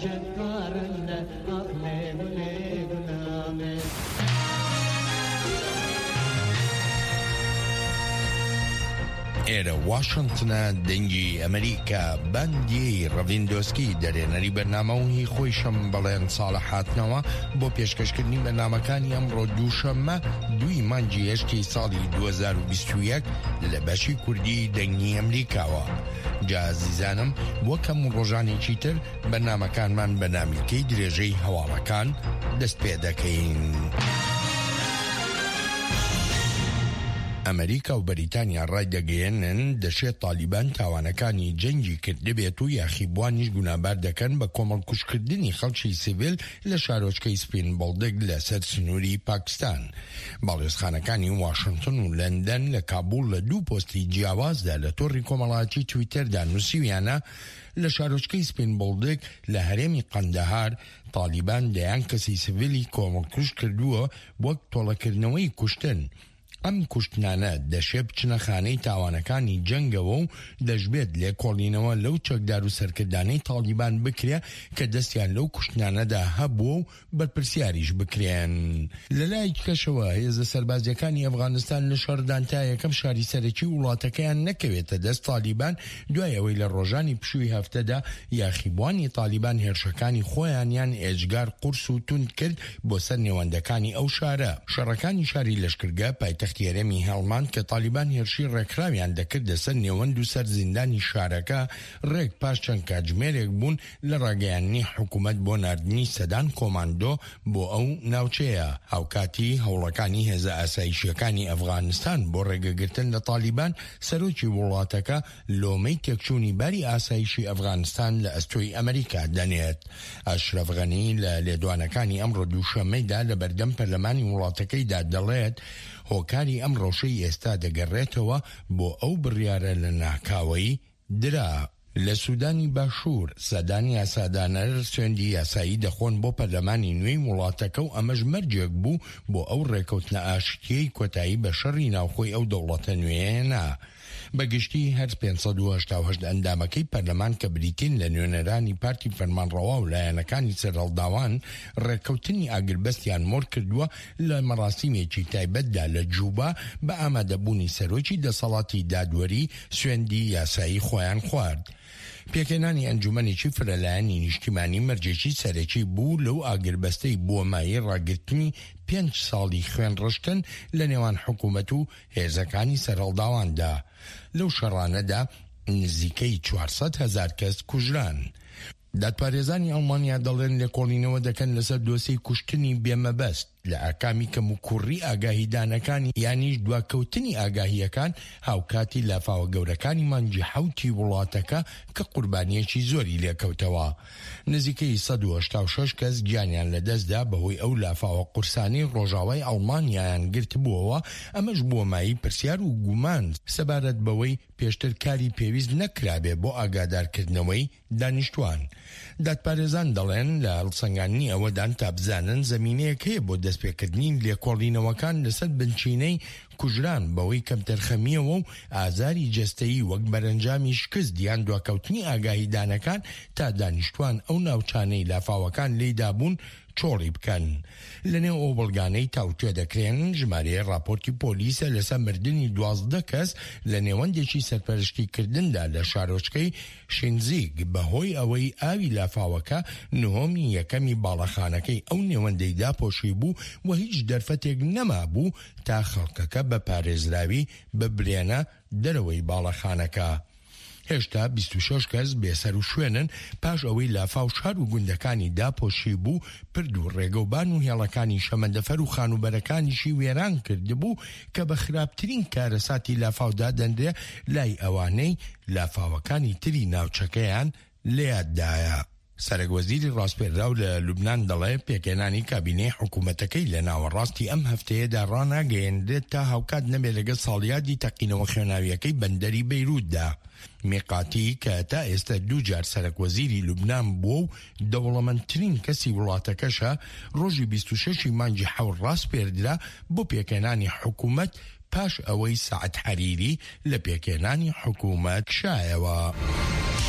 ئێرە واشنگتنە دەنگی ئەمریکا باندی ڕەڤیندۆسکی دەرێنەری بەرنامە و هی خۆیشم بەڵێن ساڵە هاتنەوە بۆ پێشکەشکردنی بەرنامەکانی ئەمڕۆ دووشەممە 2 مانگی هێشتی ساڵی 2021 لە بەشی کوردی دەنگی ئەمریکاوە. جازیزانم وەکەم ڕۆژانێکی تر بەرنامەکانمان بە نامیکەی درێژەی هەواڵەکان دەست پێ دەکەین. ئەمریکا و بەریتانیا ڕای دەگەیەنن دەشێت تالیبان تاوانەکانی جەنگی کردبێت و یاخیبوانیش گونابار دەکەن بە کۆمەڵکوشکردنی خەڵکی سیڤیل لە شارۆچکەی سپین بڵدەک لە سەر سنووری پاکستان. باڵێزخانەکانی واشنگتن و لەندەن لە کابوڵ لە 2 پۆستی جیاوازدا لە تۆڕی کۆمەڵایەتی تویتەردا نووسیویانە لە شارۆچکەی سپین بڵدەک لە هەرێمی قەندەهار تالیبان دەیان کەسی سیڤیلی کۆمەڵکوش کردووە وەک تۆڵەکردنەوەی کوشتن. ئەم کوشتنانە دەشێت بچنە خانەی تاوانەکانی جەنگەوە و دەشبێت لێکۆڵینەوە لەو چەکدار و سەرکردانەی تالیبان بکرێ کە دەستیان لەو کوشتنانەدا هەبووە و بەرپرسیاریش بکرێن. لە لای کەشەوە هێزە سەربازیەکانی ئەفغانستان لە شەڕدان تا یەکەم شاری سەرەکی وڵاتەکەیان نەکەوێتە دەست تالیبان دوای ئەوەی لە ڕۆژانی پشووی هەفتەدا یاخیبوانی تالیبان هێرشەکانی خۆیانیان ئێجگار قورس و تون کرد بۆ سەر نێوەندەکانی ئەو شارە. شەڕەکانی شاری لەشکرگە پایتەختی هەرێمی هەڵماند کە تالیبان هێرشی ڕێکخراویان دەکردە سەر نێوەند و سەر زیندانی شارەکە ڕێک پاش چەند کاتژمێرێک بوون لە ڕاگەیاندنی حکوومەت بۆ ناردنی سەدان کۆماندۆ بۆ ئەو ناوچەیە. هاوکاتی هەوڵەکانی هێزە ئاسایشیەکانی ئەفغانستان بۆ ڕێگەگرتن لە تالیبان سەرۆکی وڵاتەکە لۆمەی تێکچوونی باری ئاسایشی ئەفغانستان لە ئەستۆی ئەمریکا دەنێت. ئەشرەف غەنی لە لێدوانەکانی ئەمڕۆ دووشەممەیدا لە بەردەم پەرلەمانی وڵاتەکەیدا دەڵێت هۆکاری ئەم ڕۆژەی ئێستا دەگەڕێتەوە بۆ ئەو بڕیارە لە ناکاوەی درا. لە سوودانی باشوور سەدانی یاسادانەر سوێندی یاسایی دەخۆن بۆ پەرلەمانی نوێی وڵاتەکە و ئەمەش مەرجێک بوو بۆ ئەو ڕێکەوتنە ئاشتیەی کۆتایی بە شەڕی ناوخۆی ئەو دەوڵەتە نوێیەنا. بەگشتی هەر 588 ئەندامەکەی پەرلەمان کە بریتین لە نوێنەرانی پارتی فەرمانڕەوا و لایەنەکانی سەرهەڵداوان ڕێکەوتنی ئاگربەستیان مۆر کردووە لە مەراسیمێکی تایبەتدا لە جووبا بە ئامادەبوونی سەرۆکی دەسەڵاتی دادوەری سوێندی یاسایی خۆیان خوارد. پێکێنانی ئەنجومەنێکی فرەلایەنی نیشتیمانی مەرجێکی سەرەکی بوو لەو ئاگربەستەی بۆ مایە ڕاگرتنی 5 ساڵی خوێن ڕشتن لە نێوان حکوومەت و هێزەکانی سەرهەڵداواندا. لەو شەڕانەدا نزیکەی 400,000 کەس کوژران. دادپارێزانی ئەڵمانیا دەڵێن لێکۆڵینەوە دەکەن لەسەر دۆسەی کوشتنی بێمەبەست لە ئاکامی کەم و کوڕی ئاگاهیدانەکانی یانیش دواکەوتنی ئاگاهیەکان هاوکاتی لافاوە گەورەکانی مانگی حوتی وڵاتەکە کە قوربانیەکی زۆری لێکەوتەوە. نزیکەی 186 کەس گیانیان لەدەستدا بەهۆی ئەو لافاوە قورسانی ڕۆژاوای ئەڵمانیایان گرت بووەوە. ئەمەش بووە مایی پرسیار و گومان سەبارەت بەوەی پێشتر کاری پێویست نەکرابێ بۆ ئاگادارکردنەوەی دانیشتوان. دادپارێزان دەڵێن لە هەڵسەنگاندنی ئەوەدان تا بزانن زەمینەیەک هەیە بۆ دەستپێکردنی لێکۆڵینەوەکان لەسەر بنچینەی کوژران بەوەی کەم تەرخەمیەوە و ئازاری جەستەیی وەک بەرەنجامی شکست دیان دواکەوتنی ئاگاهیدانەکان تا دانیشتوان ئەو ناوچانەی لافاوەکان لێدابوون چۆڵی بکەن. لەنێو ئەو بەڵگانەی تاوتوێ دەکرێن ژمارەیە راپۆرتی پۆلیسە لەسەر مردنی 12 کەس لە نێوەندێکی سەرپەرشتیکردندا لە شارۆچکەی شینزیگ بەهۆی ئەوەی ئاوی لافاوەکە نهۆمی یەکەمی باڵەخانەکەی ئەو نێوەندەی داپۆشی بوو و هیچ دەرفەتێک نەما بوو تا خەڵکەکە بە پارێزراوی ببرێنە دەرەوەی باڵەخانەکە. هێشتا 26 کەس بێسەر و شوێنن پاش ئەوەی لافاو شار و گوندەکانی داپۆشی بوو پرد و ڕێگەوبان و هێڵەکانی شەمەندەفەر و خانوبەرەکانیشی وێران کردبوو کە بە خراپترین کارەساتی لافاودا دەندرێ لای ئەوانەی لافاوەکانی تری ناوچەکەیان لێیاددایە. سەرۆکوەزیری ڕاستپێراو لە لوبنان دەڵێ پێکێنانی کابینەی حکوومەتەکەی لە ناوەڕاستی ئەم هەفتەیەدا ڕاناگەیەندرێت تا هاوکات نەبێت لەگەڵ ساڵیادی تەقینەوە خوێناویەکەی بەندەری بەیروتدا. میقاتی کە تا ئێستا 2 جار سەرۆکوەزیری لوبنان بووە و دەوڵەمەندترین کەسی وڵاتەکەشە ڕۆژی 26 مانگی حەوت ڕاستپێردرا بۆ پێکێنانی حکوومەت پاش ئەوەی سەعەد حەریری لە پێکێنانی حکوومەت شایەوە.